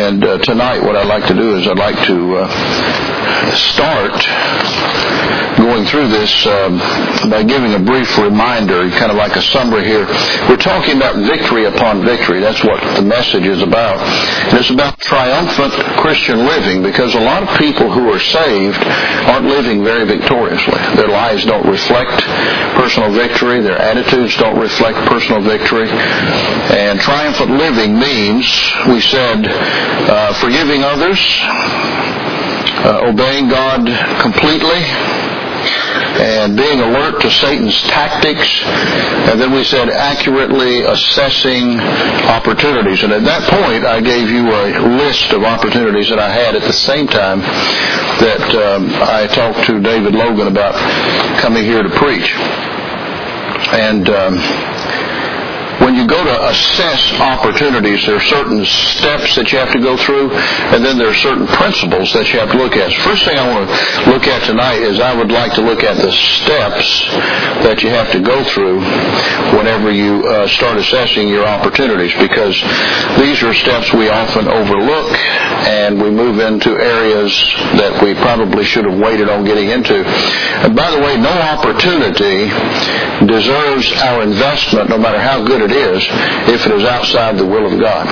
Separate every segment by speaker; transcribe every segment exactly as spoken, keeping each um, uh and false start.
Speaker 1: And uh, tonight what I'd like to do is I'd like to uh, start going through this um, by giving a brief reminder, kind of like a summary here. We're talking about victory upon victory. That's what the message is about. And it's about triumphant Christian living, because a lot of people who are saved aren't living very victoriously. Their lives don't reflect personal victory. Their attitudes don't reflect personal victory. And triumphant living means, we said, uh, forgiving others, uh, obeying God completely, and being alert to Satan's tactics, and then we said accurately assessing opportunities. And at that point, I gave you a list of opportunities that I had at the same time that um, I talked to David Logan about coming here to preach. And um, when you go to assess opportunities, there are certain steps that you have to go through, and then there are certain principles that you have to look at. First thing I want to look at tonight is I would like to look at the steps that you have to go through whenever you uh, start assessing your opportunities, because these are steps we often overlook, and we move into areas that we probably should have waited on getting into. And by the way, no opportunity deserves our investment, no matter how good it is, if it is outside the will of God.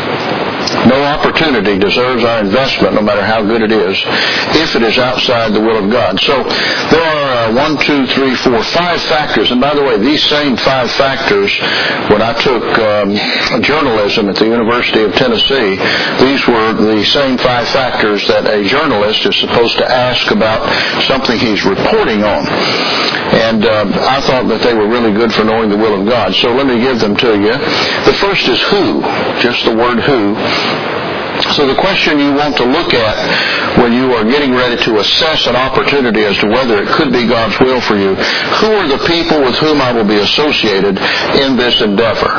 Speaker 1: No opportunity deserves our investment, no matter how good it is, if it is outside the will of God. So there are uh, one, two, three, four, five factors. And by the way, these same five factors, when I took um, journalism at the University of Tennessee, these were the same five factors that a journalist is supposed to ask about something he's reporting on. And uh, I thought that they were really good for knowing the will of God. So let me give them to you. The first is who, just the word who. So the question you want to look at when you are getting ready to assess an opportunity as to whether it could be God's will for you, who are the people with whom I will be associated in this endeavor?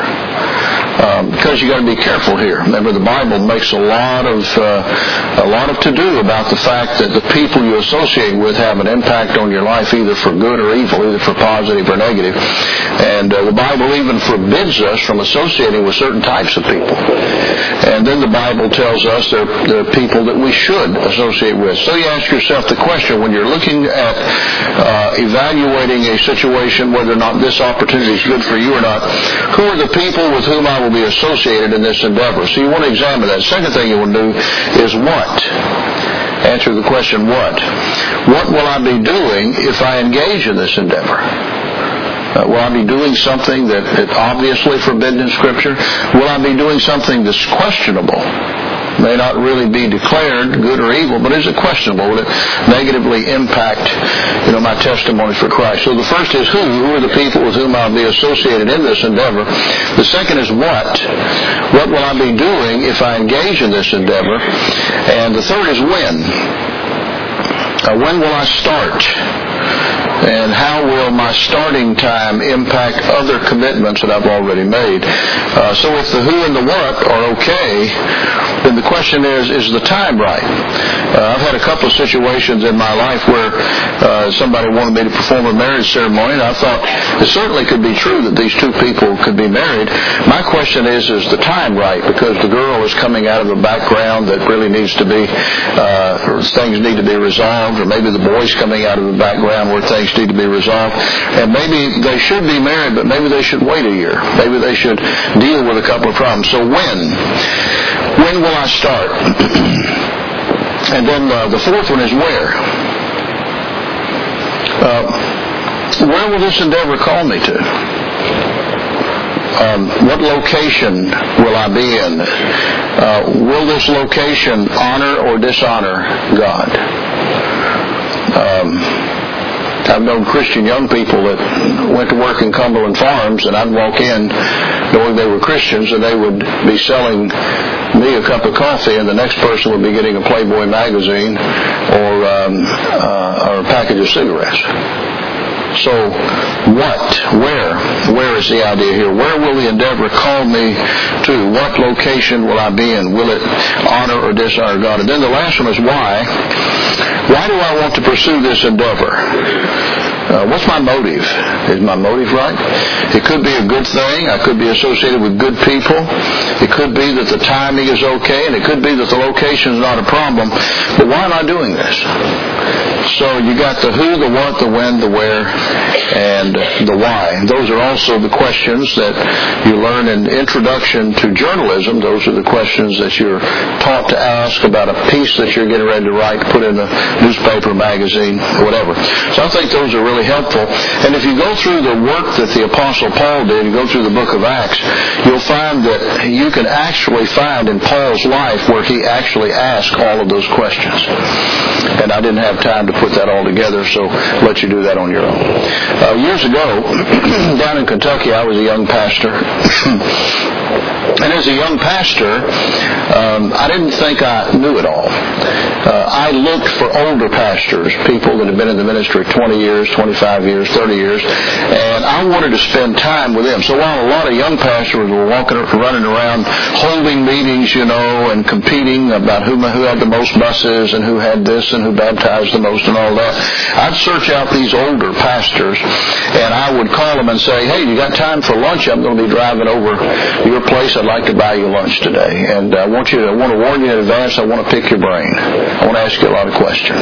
Speaker 1: Um, because you got to be careful here. Remember, the Bible makes a lot of uh, a lot of to do about the fact that the people you associate with have an impact on your life, either for good or evil, either for positive or negative. And uh, the Bible even forbids us from associating with certain types of people. And then the Bible tells us they're, they're people that we should associate with. So you ask yourself the question, when you're looking at uh, evaluating a situation, whether or not this opportunity is good for you or not, who are the people with whom I will be associated in this endeavor? So you want to examine that. Second thing you will do is what? Answer the question, what? What will I be doing if I engage in this endeavor? Uh, will I be doing something that is obviously forbidden in Scripture? Will I be doing something that's questionable? May not really be declared good or evil, but is it questionable? Will it negatively impact, you know, my testimony for Christ? So the first is who. Who are the people with whom I'll be associated in this endeavor? The second is what. What will I be doing if I engage in this endeavor? And the third is when. Uh, when will I start? And how will my starting time impact other commitments that I've already made? Uh, so if the who and the what are okay, then the question is, is the time right? Uh, I've had a couple of situations in my life where uh, somebody wanted me to perform a marriage ceremony, and I thought it certainly could be true that these two people could be married. My question is, is the time right? Because the girl is coming out of a background that really needs to be, uh, or things need to be resolved, or maybe the boy's coming out of a background where things need to be resolved. And maybe they should be married, but maybe they should wait a year. Maybe they should deal with a couple of problems. So when? When will I start? And then uh, the fourth one is where. Uh, where will this endeavor call me to? Um, what location will I be in? Uh, will this location honor or dishonor God? Um, I've known Christian young people that went to work in Cumberland Farms, and I'd walk in knowing they were Christians, and they would be selling me a cup of coffee, and the next person would be getting a Playboy magazine or, um, uh, or a package of cigarettes. So what? Where? Where is the idea here? Where will the endeavor call me to? What location will I be in? Will it honor or dishonor God? And then the last one is why. Why do I want to pursue this endeavor? Uh, what's my motive? Is my motive right? It could be a good thing. I could be associated with good people. It could be that the timing is okay, and it could be that the location is not a problem. But why am I doing this? So you got the who, the what, the when, the where, and the why. Those are also the questions that you learn in Introduction to Journalism. Those are the questions that you're taught to ask about a piece that you're getting ready to write, put in a newspaper, magazine, whatever. So I think those are really helpful. And if you go through the work that the Apostle Paul did, you go through the book of Acts, you'll find that you can actually find in Paul's life where he actually asked all of those questions. And I didn't have time to put that all together, so I'll let you do that on your own. Uh, years ago, down in Kentucky, I was a young pastor. And as a young pastor, um, I didn't think I knew it all. Uh, I looked for older pastors, people that had been in the ministry twenty years, twenty-five years, thirty years, and I wanted to spend time with them. So while a lot of young pastors were walking, running around, holding meetings, you know, and competing about who, who had the most buses and who had this and who baptized the most and all that, I'd search out these older pastors, and I would call them and say, hey, you got time for lunch? I'm going to be driving over your place. I'd like to buy you lunch today. And I want you to, I want to warn you in advance, I want to pick your brain. I want to ask you a lot of questions.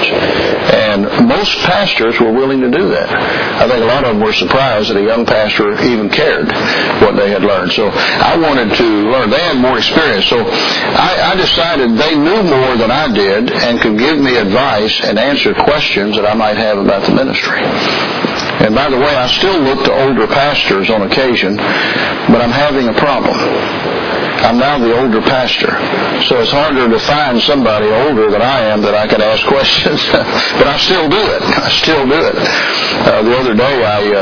Speaker 1: And most pastors were willing to do that. I think a lot of them were surprised that a young pastor even cared what they had learned. So I wanted to learn. They had more experience. So I, I decided they knew more than I did and could give me advice and answer questions that I might have about the ministry. And by the way, I still look to older pastors on occasion, but I'm having a problem. I'm now the older pastor, so it's harder to find somebody older than I am that I can ask questions, but I still do it. I still do it. Uh, the other day I uh,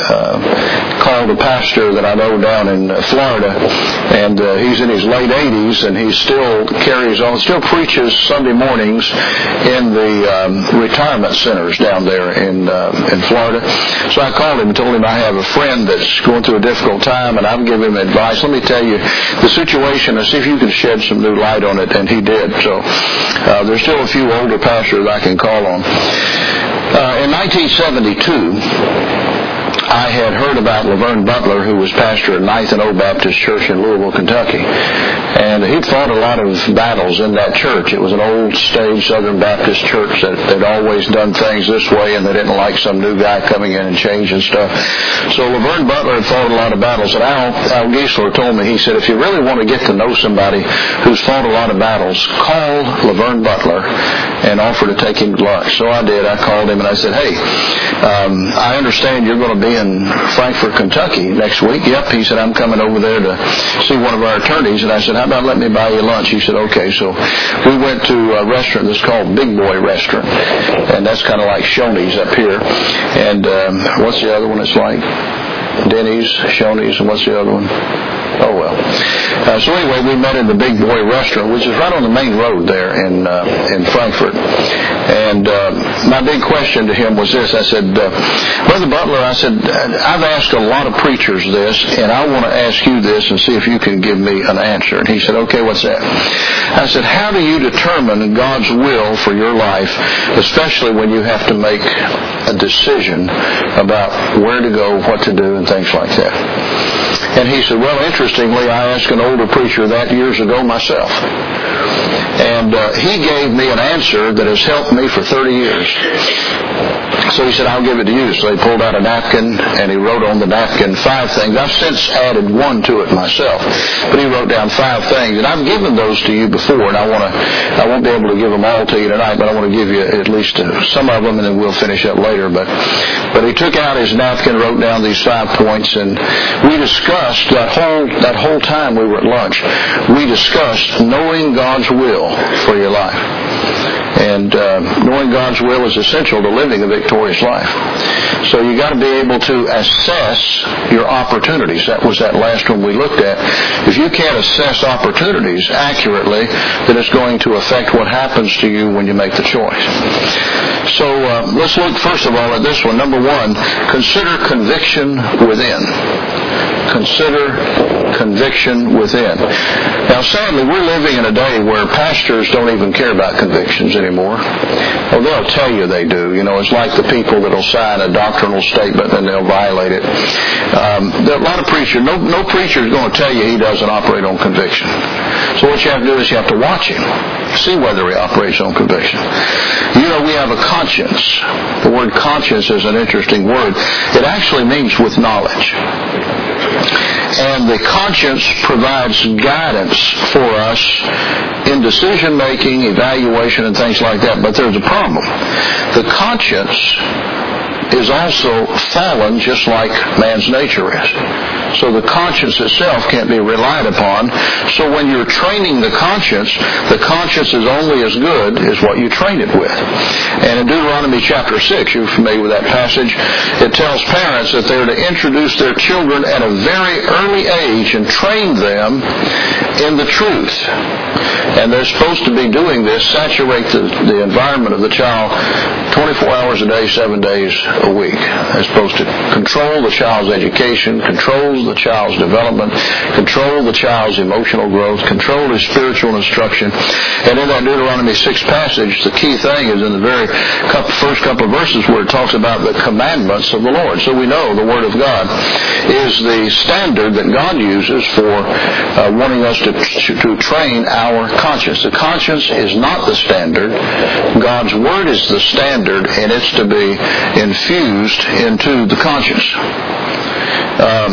Speaker 1: uh, called a pastor that I know down in uh, Florida, and uh, he's in his late eighties, and he still carries on, still preaches Sunday mornings in the um, retirement centers down there in uh, in Florida. So I called him and told him I have a friend that's going through a difficult time, and I'm giving him advice. Let me tell you the situation and see if you can shed some new light on it, and he did. So uh, there's still a few older pastors I can call on. Uh, in nineteen seventy-two, I had heard about Laverne Butler, who was pastor at Ninth and O Baptist Church in Louisville, Kentucky. And he'd fought a lot of battles in that church. It was an old stage Southern Baptist church that they'd always done things this way, and they didn't like some new guy coming in and changing stuff. So Laverne Butler had fought a lot of battles. And Al, Al Giesler told me, he said, if you really want to get to know somebody who's fought a lot of battles, call Laverne Butler and offer to take him to lunch. So I did. I called him and I said, hey, um, I understand you're going to be in Frankfort, Kentucky next week. Yep. He said, I'm coming over there to see one of our attorneys. And I said, how about let me buy you lunch? He said, okay. So we went to a restaurant that's called Big Boy Restaurant. And that's kind of like Shoney's up here. And um, what's the other one it's like? Denny's, Shoney's, and what's the other one? Oh, well. Uh, so anyway, we met in the Big Boy Restaurant, which is right on the main road there in uh, in Frankfort. And uh, my big question to him was this. I said, uh, Brother Butler, I said, I've asked a lot of preachers this, and I want to ask you this and see if you can give me an answer. And he said, okay, what's that? I said, how do you determine God's will for your life, especially when you have to make a decision about where to go, what to do, and things like that? And he said, well, interestingly, I asked an older preacher that years ago myself. And uh, he gave me an answer that has helped me for thirty years. So he said, I'll give it to you. So he pulled out a napkin, and he wrote on the napkin five things. I've since added one to it myself. But he wrote down five things. And I've given those to you before, and I want to, I won't be able to give them all to you tonight, but I want to give you at least some of them, and then we'll finish up later. But, but he took out his napkin, wrote down these five points, and we discussed that whole, that whole time we were at lunch, we discussed knowing God's will for your life. And uh, knowing God's will is essential to living a victorious life. So you got to be able to assess your opportunities. That was that last one we looked at. If you can't assess opportunities accurately, then it's going to affect what happens to you when you make the choice. So uh, let's look first of all at this one. Number one, consider conviction within. Consider conviction within. Now, sadly, we're living in a day where pastors don't even care about convictions anymore. Well, they'll tell you they do. You know, it's like the people that'll sign a doctrinal statement and they'll violate it. Um, there are a lot of preachers. No, no preacher is going to tell you he doesn't operate on conviction. So what you have to do is you have to watch him, see whether he operates on conviction. You know, we have a conscience. The word conscience is an interesting word. It actually means with knowledge. And the conscience provides guidance for us in decision-making, evaluation, and things like that. But there's a problem. The conscience is also fallen just like man's nature is. So the conscience itself can't be relied upon. So when you're training the conscience, the conscience is only as good as what you train it with. And in Deuteronomy chapter six, you're familiar with that passage, it tells parents that they're to introduce their children at a very early age and train them in the truth. And they're supposed to be doing this, saturate the, the environment of the child twenty-four hours a day, seven days a week. They're supposed to control the child's education, control the child's development, control the child's emotional growth, control his spiritual instruction. And in that Deuteronomy six passage, the key thing is in the very couple, first couple of verses where it talks about the commandments of the Lord. So we know the Word of God is the standard that God uses for uh, wanting us to, to train our conscience. The conscience is not the standard. God's Word is the standard, and it's to be infused into the conscience. Um,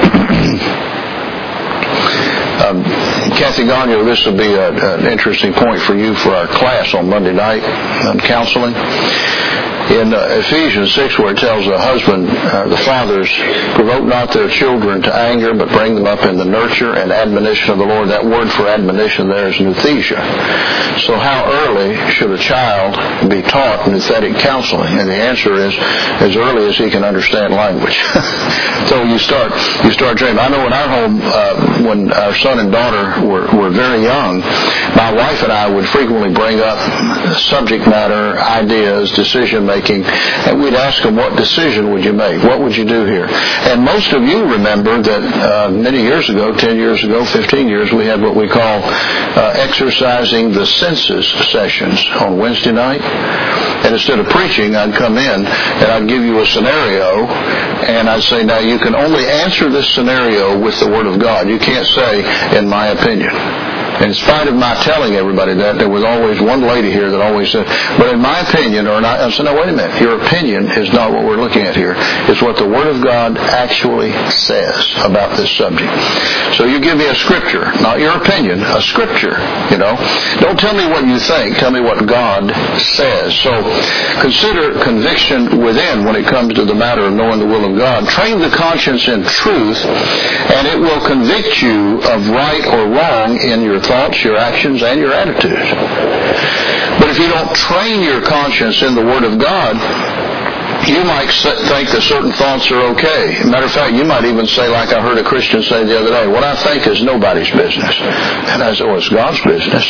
Speaker 1: um, Kathy Gagnon, this will be a, an interesting point for you for our class on Monday night on counseling. In uh, Ephesians six, where it tells the husband, uh, the fathers, provoke not their children to anger, but bring them up in the nurture and admonition of the Lord. That word for admonition there is nouthesia. So how early should a child be taught nouthetic counseling? And the answer is as early as he can understand language. So you start you start training. I know in our home, uh, when our son and daughter were, were very young, my wife and I would frequently bring up subject matter, ideas, decision making. And we'd ask them, what decision would you make? What would you do here? And most of you remember that uh, many years ago, ten years ago, fifteen years, we had what we call uh, exercising the senses sessions on Wednesday night. And instead of preaching, I'd come in and I'd give you a scenario, and I'd say, now you can only answer this scenario with the Word of God. You can't say, in my opinion. And in spite of my telling everybody that, there was always one lady here that always said, but in my opinion, or not, I said, no, wait a minute, your opinion is not what we're looking at here. It's what the Word of God actually says about this subject. So you give me a scripture, not your opinion, a scripture, you know. Don't tell me what you think, tell me what God says. So consider conviction within when it comes to the matter of knowing the will of God. Train the conscience in truth, and it will convict you of right or wrong in your thoughts, your actions, and your attitudes. But if you don't train your conscience in the Word of God, you might think that certain thoughts are okay. Matter of fact, you might even say, like I heard a Christian say the other day, what I think is nobody's business. And I said, well, it's God's business.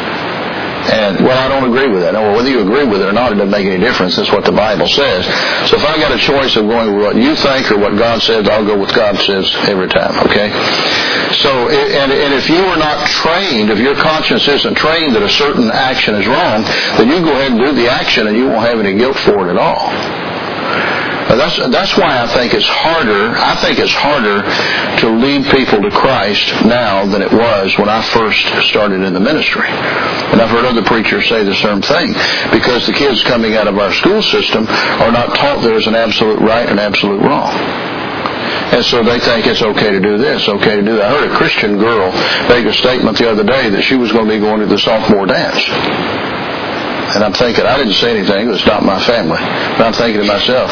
Speaker 1: And, well, I don't agree with that. No, well, whether you agree with it or not, it doesn't make any difference. That's what the Bible says. So if I got a choice of going with what you think or what God says, I'll go with God says every time, okay? So, and, and if you are not trained, if your conscience isn't trained that a certain action is wrong, then you go ahead and do the action and you won't have any guilt for it at all. That's, that's why I think it's harder, I think it's harder to lead people to Christ now than it was when I first started in the ministry. And I've heard other preachers say the same thing, because the kids coming out of our school system are not taught there's an absolute right and absolute wrong. And so they think it's okay to do this, okay to do that. I heard a Christian girl make a statement the other day that she was going to be going to the sophomore dance. And I'm thinking, I didn't say anything, it's not my family. But I'm thinking to myself,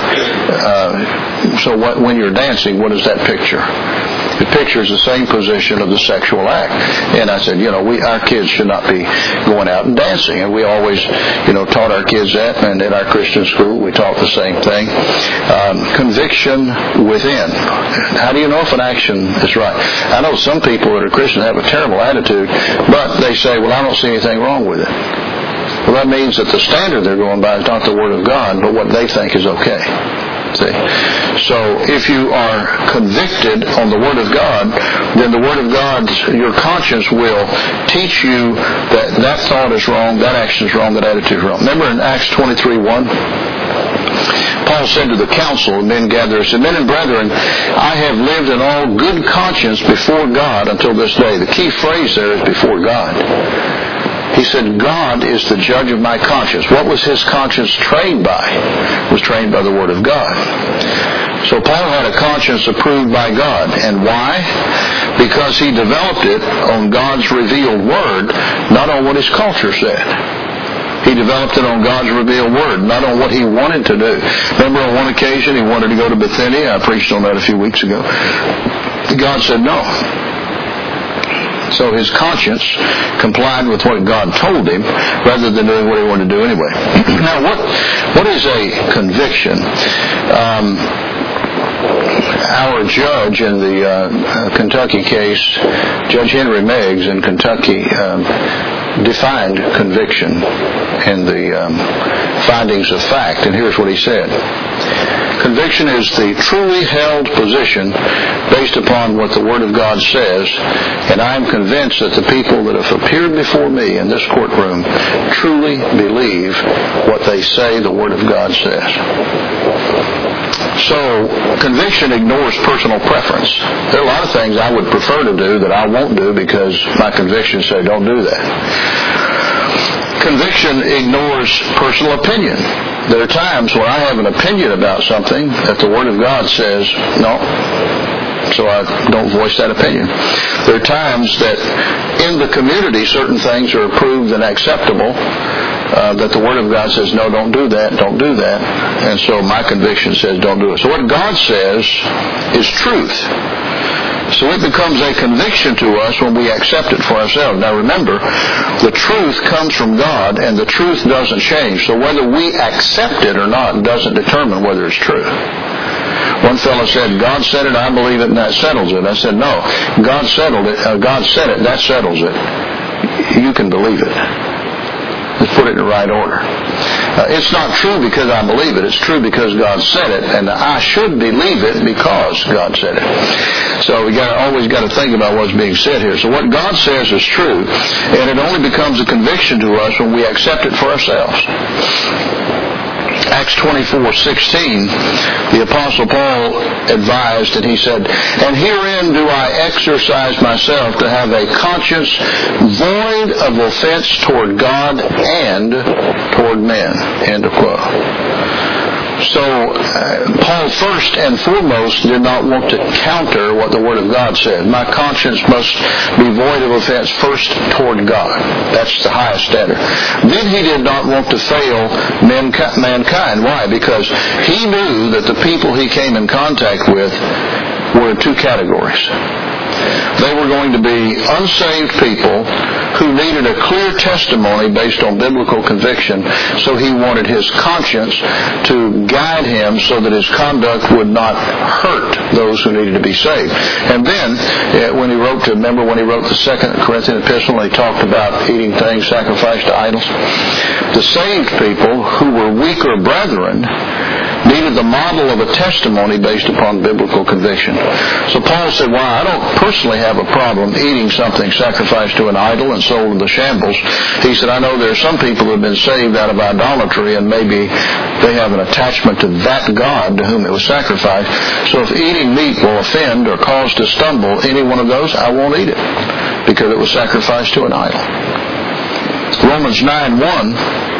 Speaker 1: uh, so what, when you're dancing, what is that picture? It pictures the same position of the sexual act. And I said, you know, we our kids should not be going out and dancing. And we always, you know, taught our kids that. And in our Christian school, we taught the same thing. Um, conviction within. How do you know if an action is right? I know some people that are Christian have a terrible attitude, but they say, well, I don't see anything wrong with it. Well, that means that the standard they're going by is not the Word of God, but what they think is okay. See? So if you are convicted on the Word of God, then the Word of God, your conscience will teach you that that thought is wrong, that action is wrong, that attitude is wrong. Remember in Acts twenty-three one? Paul said to the council of men gathered, he said, "Men and brethren, I have lived in all good conscience before God until this day." The key phrase there is before God. He said, God is the judge of my conscience. What was his conscience trained by? It was trained by the Word of God. So Paul had a conscience approved by God. And why? Because he developed it on God's revealed Word, not on what his culture said. He developed it on God's revealed Word, not on what he wanted to do. Remember on one occasion he wanted to go to Bithynia. I preached on that a few weeks ago. God said no. So his conscience complied with what God told him rather than doing what he wanted to do anyway. Now, what what is a conviction? Um, our judge in the uh, Kentucky case, Judge Henry Meggs in Kentucky, um, defined conviction in the um, findings of fact, and here's what he said. Conviction is the truly held position based upon what the Word of God says, and I am convinced that the people that have appeared before me in this courtroom truly believe what they say the Word of God says. So, conviction ignores personal preference. There are a lot of things I would prefer to do that I won't do because my convictions say don't do that. Conviction ignores personal opinion. There are times when I have an opinion about something that the Word of God says, no, so I don't voice that opinion. There are times that in the community certain things are approved and acceptable, uh, that the Word of God says, no, don't do that, don't do that, and so my conviction says don't do it. So what God says is truth. So it becomes a conviction to us when we accept it for ourselves. Now remember, the truth comes from God, and the truth doesn't change. So whether we accept it or not doesn't determine whether it's true. One fellow said, God said it, I believe it, and that settles it. I said, no, God settled it. Uh, God said it, that settles it. You can believe it. Let's put it in the right order. Uh, it's not true because I believe it. It's true because God said it, and I should believe it because God said it. So we got always got to think about what's being said here. So what God says is true, and it only becomes a conviction to us when we accept it for ourselves. Acts twenty-four sixteen, the Apostle Paul advised, and he said, "And herein do I exercise myself to have a conscience void of offense toward God and toward men." End of quote. So uh, Paul first and foremost did not want to counter what the Word of God said. My conscience must be void of offense first toward God. That's the highest standard. Then he did not want to fail mankind. Why? Because he knew that the people he came in contact with were in two categories. They were going to be unsaved people who needed a clear testimony based on biblical conviction, so he wanted his conscience to guide him so that his conduct would not hurt those who needed to be saved. And then, when he wrote to, remember when he wrote the Second Corinthian epistle, and he talked about eating things sacrificed to idols? The saved people who were weaker brethren needed the model of a testimony based upon biblical conviction. So Paul said, well, I don't personally have a problem eating something sacrificed to an idol and sold in the shambles. He said, I know there are some people who have been saved out of idolatry, and maybe they have an attachment to that God to whom it was sacrificed. So if eating meat will offend or cause to stumble any one of those, I won't eat it because it was sacrificed to an idol. Romans nine one,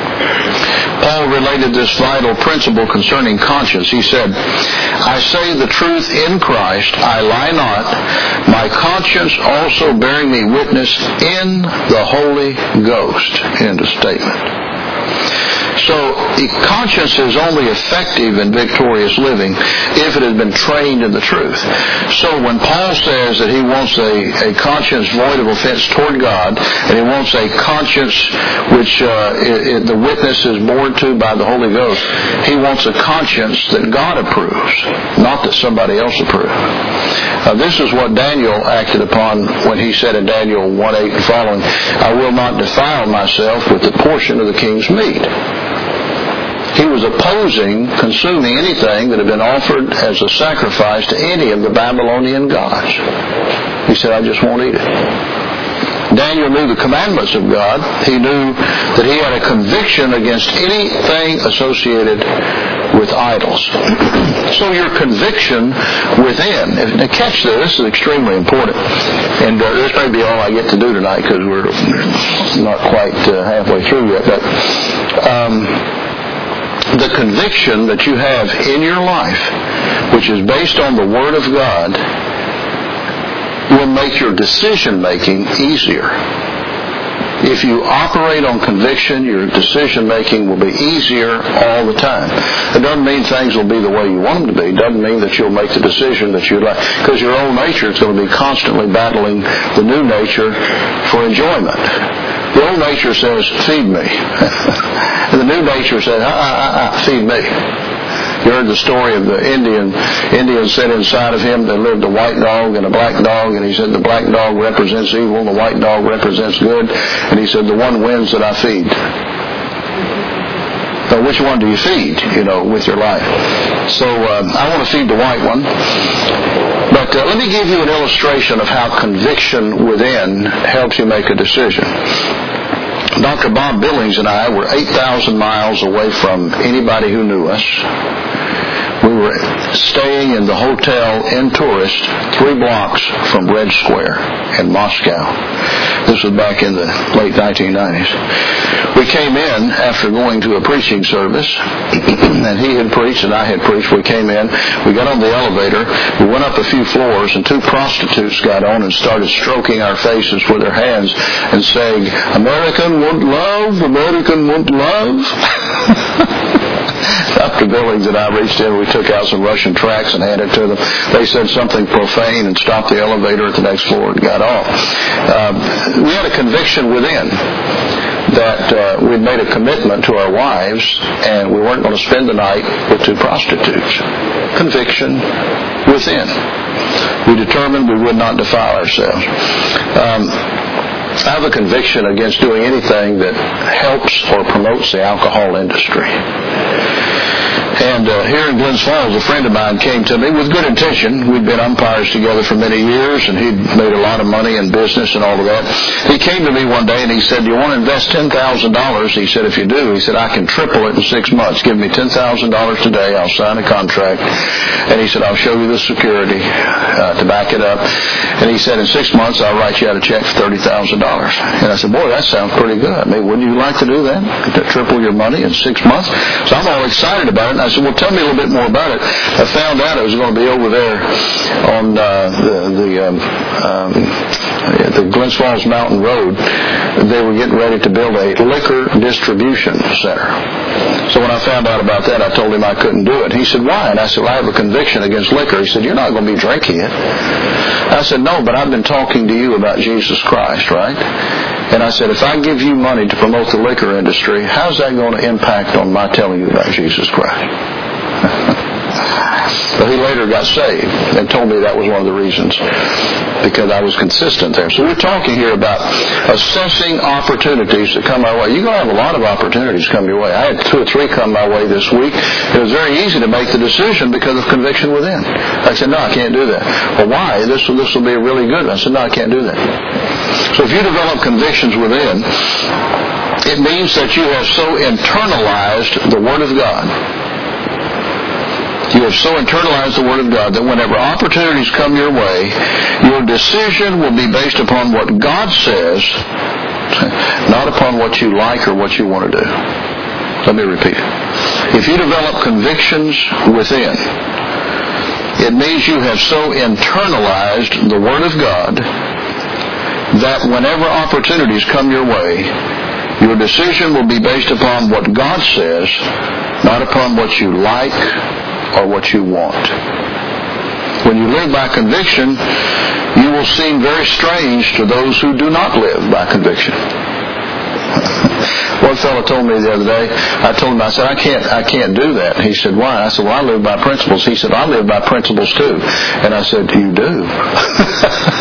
Speaker 1: Paul related this vital principle concerning conscience. He said, I say the truth in Christ, I lie not, my conscience also bearing me witness in the Holy Ghost. End of statement. So, conscience is only effective in victorious living if it has been trained in the truth. So when Paul says that he wants a, a conscience void of offense toward God, and he wants a conscience which uh, it, it, the witness is born to by the Holy Ghost, he wants a conscience that God approves, not that somebody else approves. Uh, this is what Daniel acted upon when he said in Daniel one eight and following, I will not defile myself with the portion of the king's meat. He was opposing consuming anything that had been offered as a sacrifice to any of the Babylonian gods. He said, I just won't eat it. Daniel knew the commandments of God. He knew that he had a conviction against anything associated with idols. So your conviction within. Now catch this. This is extremely important. And uh, this may be all I get to do tonight because we're not quite uh, halfway through yet. But um, the conviction that you have in your life, which is based on the Word of God, will make your decision-making easier. If you operate on conviction, your decision-making will be easier all the time. It doesn't mean things will be the way you want them to be. It doesn't mean that you'll make the decision that you like. Because your old nature is going to be constantly battling the new nature for enjoyment. The old nature says, feed me. And the new nature says, ah, ah, ah, feed me. You heard the story of the Indian. Indian said inside of him there lived a white dog and a black dog, and he said the black dog represents evil and the white dog represents good, and he said the one wins that I feed. So which one do you feed, you know, with your life? So uh, I want to feed the white one. But uh, let me give you an illustration of how conviction within helps you make a decision. Doctor Bob Billings and I were eight thousand miles away from anybody who knew us. We were staying in the hotel in Tourist, three blocks from Red Square in Moscow. This was back in the late nineteen nineties. We came in after going to a preaching service, and he had preached and I had preached. We came in, we got on the elevator, we went up a few floors, and two prostitutes got on and started stroking our faces with their hands and saying, American want love, American want love. Doctor Billings and I reached in, we took out some Russian tracts and handed it to them. They said something profane and stopped the elevator at the next floor and got off. Uh, we had a conviction within that uh, we'd made a commitment to our wives and we weren't going to spend the night with two prostitutes. Conviction within. We determined we would not defile ourselves. Um, I have a conviction against doing anything that helps or promotes the alcohol industry. And uh, here in Glens Falls, a friend of mine came to me with good intention. We'd been umpires together for many years, and he'd made a lot of money in business and all of that. He came to me one day and he said, do you want to invest ten thousand dollars? He said, if you do, he said, I can triple it in six months. Give me ten thousand dollars today. I'll sign a contract. And he said, I'll show you the security uh, to back it up. And he said, in six months, I'll write you out a check for thirty thousand dollars. And I said, boy, that sounds pretty good. I mean, wouldn't you like to do that? To triple your money in six months? So I'm all excited about it. And I said, well, tell me a little bit more about it. I found out it was going to be over there on uh, the the, um, um, the Glens Falls Mountain Road. They were getting ready to build a liquor distribution center. So when I found out about that, I told him I couldn't do it. He said, why? And I said, well, I have a conviction against liquor. He said, you're not going to be drinking it. I said, no, but I've been talking to you about Jesus Christ, right? And I said, if I give you money to promote the liquor industry, how's that going to impact on my telling you about Jesus Christ? But he later got saved and told me that was one of the reasons, because I was consistent there. So we're talking here about assessing opportunities that come our way. You're going to have a lot of opportunities come your way. I had two or three come my way this week. It was very easy to make the decision because of conviction within. I said, no, I can't do that. Well, why? This will, this will be really good. I said, no, I can't do that. So if you develop convictions within, it means that you have so internalized the Word of God. You have so internalized the Word of God that whenever opportunities come your way, your decision will be based upon what God says, not upon what you like or what you want to do. Let me repeat it. If you develop convictions within, it means you have so internalized the Word of God that whenever opportunities come your way, your decision will be based upon what God says, not upon what you like or what you want. When you live by conviction, you will seem very strange to those who do not live by conviction. One fellow told me the other day, I told him, I said, I can't, I can't do that. He said, why? I said, well, I live by principles. He said, I live by principles too. And I said, you do?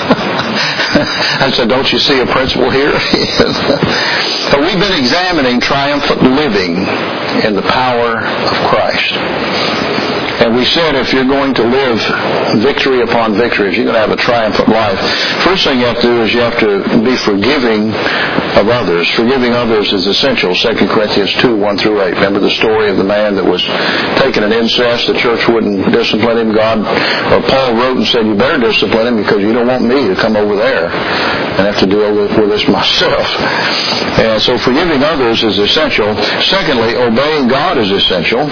Speaker 1: I said, don't you see a principle here? We've been examining triumphant living in the power of Christ. And we said if you're going to live victory upon victory, if you're going to have a triumphant life, first thing you have to do is you have to be forgiving of others. Forgiving others is essential. Second Corinthians two, one through eight. Remember the story of the man that was taking an incest? The church wouldn't discipline him. God, or Paul wrote and said, you better discipline him because you don't want me to come over there and have to deal with, with this myself. And so forgiving others is essential. Secondly, obeying God is essential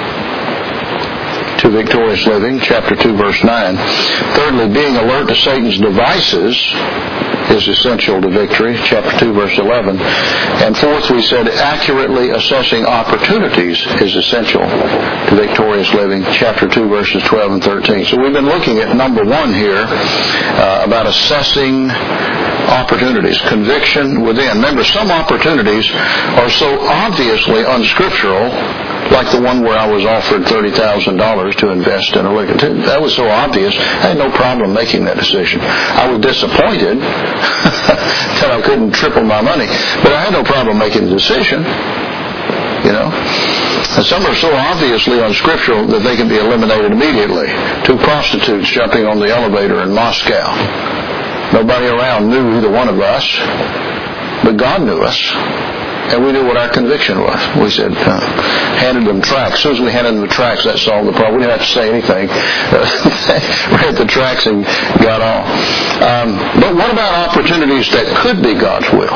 Speaker 1: to victorious living, chapter two, verse nine. Thirdly, being alert to Satan's devices is essential to victory, chapter two, verse eleven. And fourth, we said accurately assessing opportunities is essential to victorious living, chapter two, verses twelve and thirteen. So we've been looking at number one here uh, about assessing opportunities, conviction within. Remember, some opportunities are so obviously unscriptural, like the one where I was offered thirty thousand dollars to invest in a liquor. That was so obvious, I had no problem making that decision. I was disappointed that I couldn't triple my money, but I had no problem making the decision. You know? And some are so obviously unscriptural that they can be eliminated immediately. Two prostitutes jumping on the elevator in Moscow. Nobody around knew either one of us, but God knew us. And we knew what our conviction was. We said, uh, handed them tracts. As soon as we handed them the tracts, that solved the problem. We didn't have to say anything. Read the tracts and got off. Um, but what about opportunities that could be God's will?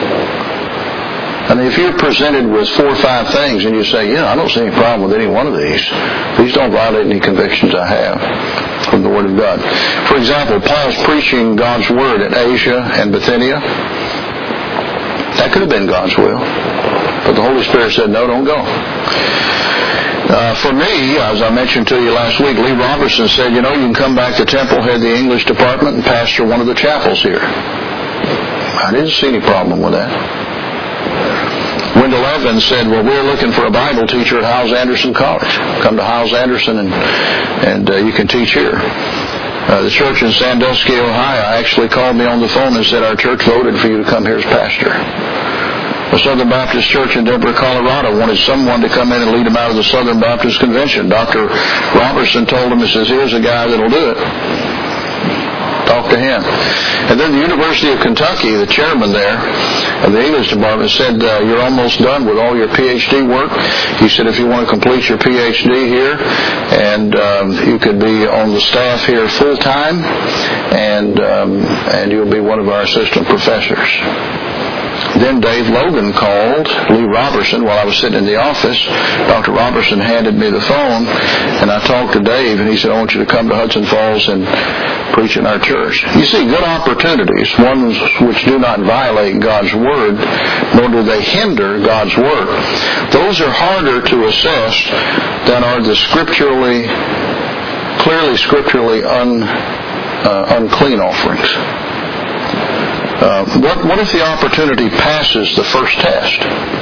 Speaker 1: I mean, if you're presented with four or five things and you say, yeah, I don't see any problem with any one of these. These don't violate any convictions I have from the Word of God. For example, Paul's preaching God's Word in Asia and Bithynia. That could have been God's will. But the Holy Spirit said, no, don't go. Uh, for me, as I mentioned to you last week, Lee Robertson said, you know, you can come back to Temple, head the English department, and pastor one of the chapels here. I didn't see any problem with that. Wendell Evans said, well, we're looking for a Bible teacher at Hyles-Anderson College. Come to Hyles-Anderson and, and uh, you can teach here. Uh, the church in Sandusky, Ohio, actually called me on the phone and said, our church voted for you to come here as pastor. The Southern Baptist Church in Denver, Colorado wanted someone to come in and lead them out of the Southern Baptist Convention. Doctor Robertson told them, he says, here's a guy that'll do it. Talk to him. And then the University of Kentucky, the chairman there of the English department said, uh, you're almost done with all your P H D work. He said, if you want to complete your P H D here, and um, you could be on the staff here full time, and um, and you'll be one of our assistant professors. Then Dave Logan called Lee Robertson while I was sitting in the office. Doctor Robertson handed me the phone, and I talked to Dave, and he said, I want you to come to Hudson Falls and preach in our church. You see, good opportunities, ones which do not violate God's Word, nor do they hinder God's work, those are harder to assess than are the scripturally, clearly scripturally un, uh, unclean offerings. Uh, what, what if the opportunity passes the first test?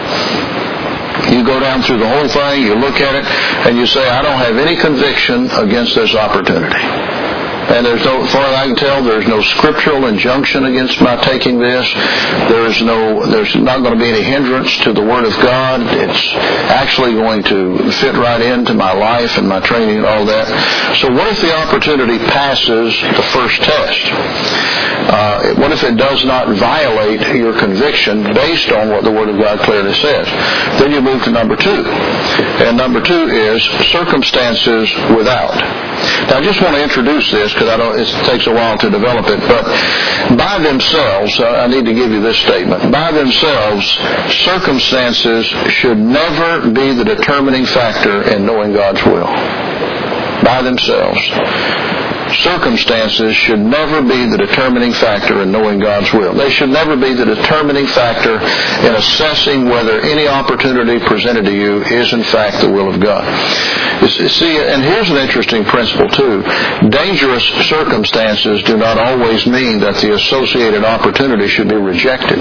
Speaker 1: You go down through the whole thing, you look at it, and you say, I don't have any conviction against this opportunity. And there's no, as far as I can tell, there's no scriptural injunction against my taking this. There's no, there's not going to be any hindrance to the Word of God. It's actually going to fit right into my life and my training and all that. So what if the opportunity passes the first test? Uh, what if it does not violate your conviction based on what the Word of God clearly says? Then you move to number two. And number two is circumstances without. Now I just want to introduce this because I don't, it takes a while to develop it, but by themselves, uh, I need to give you this statement. By themselves, circumstances should never be the determining factor in knowing God's will. By themselves. Circumstances should never be the determining factor in knowing God's will. They should never be the determining factor in assessing whether any opportunity presented to you is in fact the will of God. See, and here's an interesting principle too. Dangerous circumstances do not always mean that the associated opportunity should be rejected.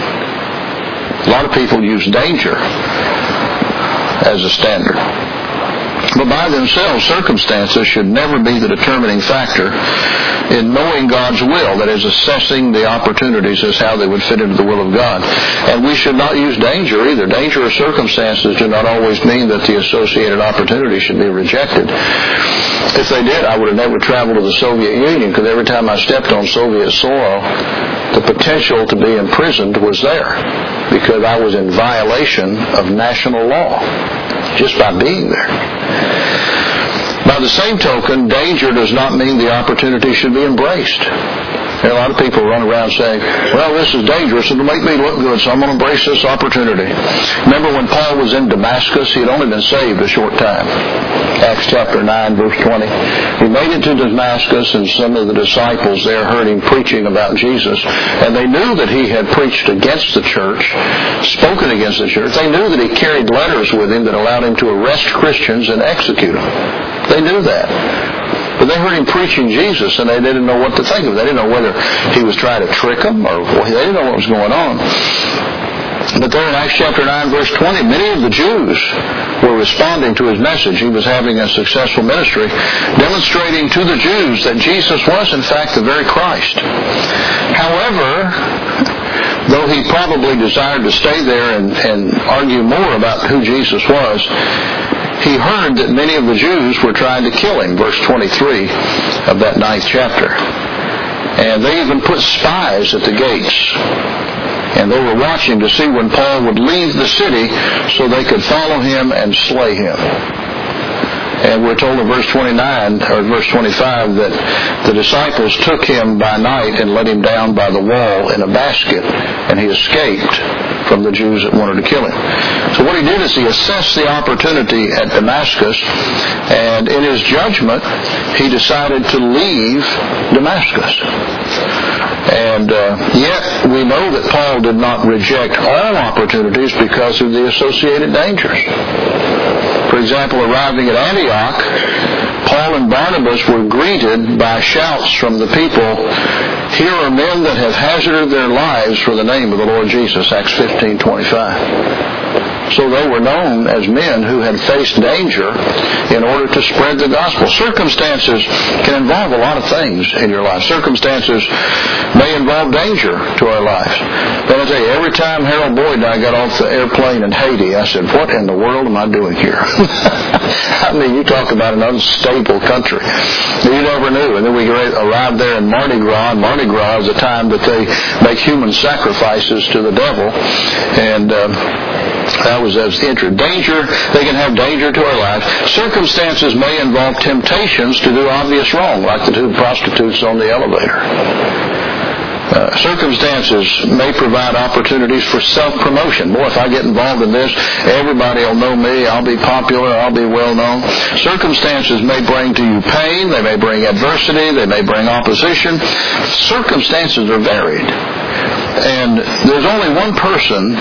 Speaker 1: A lot of people use danger as a standard. But by themselves, circumstances should never be the determining factor in knowing God's will, that is, assessing the opportunities as how they would fit into the will of God. And we should not use danger either. Danger or circumstances do not always mean that the associated opportunity should be rejected. If they did, I would have never traveled to the Soviet Union, because every time I stepped on Soviet soil, the potential to be imprisoned was there, because I was in violation of national law just by being there. By the same token, danger does not mean the opportunity should be embraced. There are a lot of people run around saying, well, this is dangerous, it'll make me look good, so I'm going to embrace this opportunity. Remember when Paul was in Damascus? He had only been saved a short time. Acts chapter nine, verse twenty. He made it to Damascus, and some of the disciples there heard him preaching about Jesus, and they knew that he had preached against the church, spoken against the church. They knew that he carried letters with him that allowed him to arrest Christians and execute them. They knew that. But they heard him preaching Jesus, and they didn't know what to think of it. They didn't know whether he was trying to trick them, or they didn't know what was going on. But there in Acts chapter nine, verse twenty, many of the Jews were responding to his message. He was having a successful ministry, demonstrating to the Jews that Jesus was, in fact, the very Christ. However, though he probably desired to stay there and, and argue more about who Jesus was, he heard that many of the Jews were trying to kill him, verse twenty-three of that ninth chapter. And they even put spies at the gates. And they were watching to see when Paul would leave the city so they could follow him and slay him. And we're told in verse twenty-nine, or verse twenty-five, that the disciples took him by night and let him down by the wall in a basket, and he escaped from the Jews that wanted to kill him. So what he did is he assessed the opportunity at Damascus, and in his judgment, he decided to leave Damascus. And uh, yet we know that Paul did not reject all opportunities because of the associated dangers. For example, arriving at Antioch, Paul and Barnabas were greeted by shouts from the people, "Here are men that have hazarded their lives for the name of the Lord Jesus," Acts fifteen twenty-five. So they were known as men who had faced danger in order to spread the gospel. Circumstances can involve a lot of things in your life. Circumstances may involve danger to our lives. But I tell you, every time Harold Boyd and I got off the airplane in Haiti, I said, what in the world am I doing here? I mean, you talk about an unstable country. You never knew. And then we arrived there in Mardi Gras, and Mardi Gras is a time that they make human sacrifices to the devil. And um, that was as the entry. Danger, they can have danger to our lives. Circumstances may involve temptations to do obvious wrong, like the two prostitutes on the elevator. Uh, circumstances may provide opportunities for self-promotion. Boy, if I get involved in this, everybody will know me, I'll be popular, I'll be well known. Circumstances may bring to you pain, they may bring adversity, they may bring opposition. Circumstances are varied. And there's only one person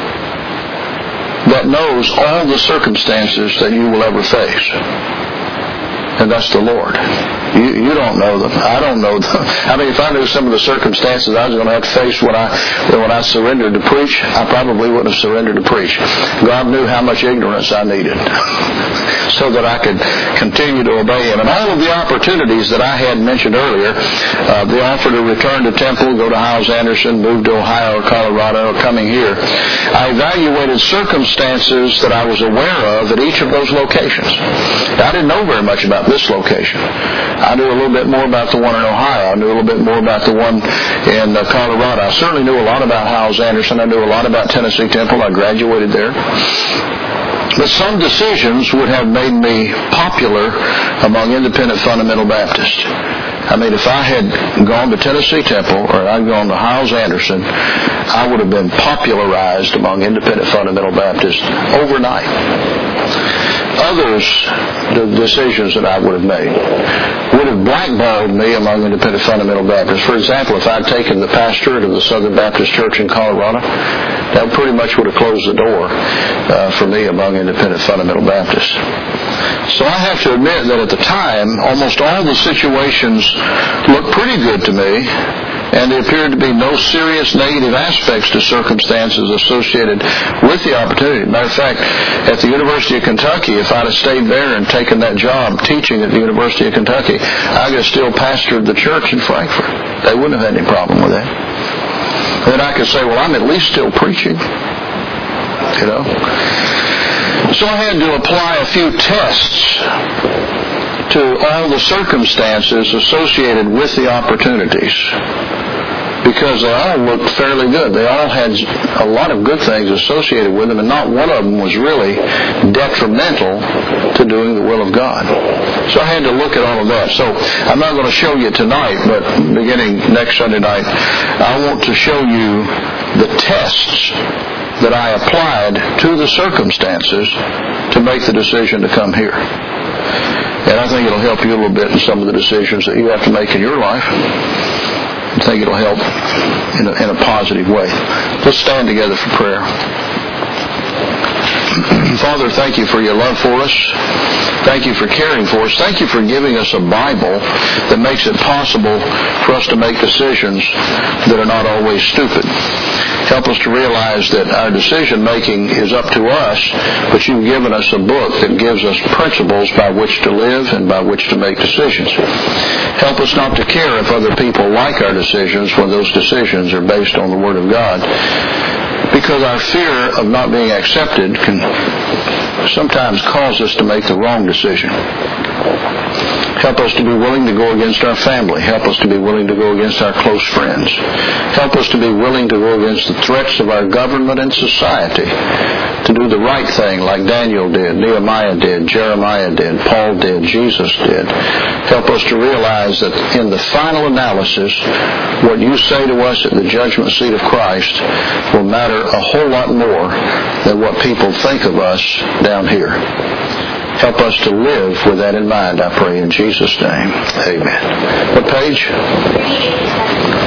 Speaker 1: that knows all the circumstances that you will ever face. And that's the Lord. You, you don't know them. I don't know them. I mean, if I knew some of the circumstances I was going to have to face when I when I surrendered to preach, I probably wouldn't have surrendered to preach. God knew how much ignorance I needed so that I could continue to obey Him. And all of the opportunities that I had mentioned earlier, uh, the offer to return to Temple, go to Hyles-Anderson, move to Ohio or Colorado, or coming here, I evaluated circumstances that I was aware of at each of those locations. I didn't know very much about this location. I knew a little bit more about the one in Ohio. I knew a little bit more about the one in uh, Colorado. I certainly knew a lot about Hyles-Anderson. I knew a lot about Tennessee Temple. I graduated there. But some decisions would have made me popular among independent fundamental Baptists. I mean, if I had gone to Tennessee Temple or I'd gone to Hyles-Anderson, I would have been popularized among independent fundamental Baptists overnight. Others, the decisions that I would have made, would have blackballed me among independent fundamental Baptists. For example, if I'd taken the pastorate of the Southern Baptist Church in Colorado, that pretty much would have closed the door uh, for me among independent fundamental Baptists. So I have to admit that at the time, almost all the situations looked pretty good to me, And there appeared to be no serious negative aspects to circumstances associated with the opportunity. Matter of fact, at the University of Kentucky, if I'd have stayed there and taken that job teaching at the University of Kentucky, I could have still pastored the church in Frankfort. They wouldn't have had any problem with that. And then I could say, well, I'm at least still preaching. You know? So I had to apply a few tests to all the circumstances associated with the opportunities, because they all looked fairly good. They all had a lot of good things associated with them, and not one of them was really detrimental to doing the will of God. So I had to look at all of that. So I'm not going to show you tonight, but beginning next Sunday night, I want to show you the tests that I applied to the circumstances to make the decision to come here. And I think it'll help you a little bit in some of the decisions that you have to make in your life. I think it'll help in a, in a positive way. Let's stand together for prayer. Father, thank you for your love for us. Thank you for caring for us. Thank you for giving us a Bible that makes it possible for us to make decisions that are not always stupid. Help us to realize that our decision-making is up to us, but you've given us a book that gives us principles by which to live and by which to make decisions. Help us not to care if other people like our decisions when those decisions are based on the Word of God, because our fear of not being accepted can sometimes cause us to make the wrong decision. Help us to be willing to go against our family. Help us to be willing to go against our close friends. Help us to be willing to go against the threats of our government and society, to do the right thing like Daniel did, Nehemiah did, Jeremiah did, Paul did, Jesus did. Help us to realize that in the final analysis, what you say to us at the judgment seat of Christ will matter a whole lot more than what people think of us down here. Help us to live with that in mind, I pray in Jesus' name. Amen. What page?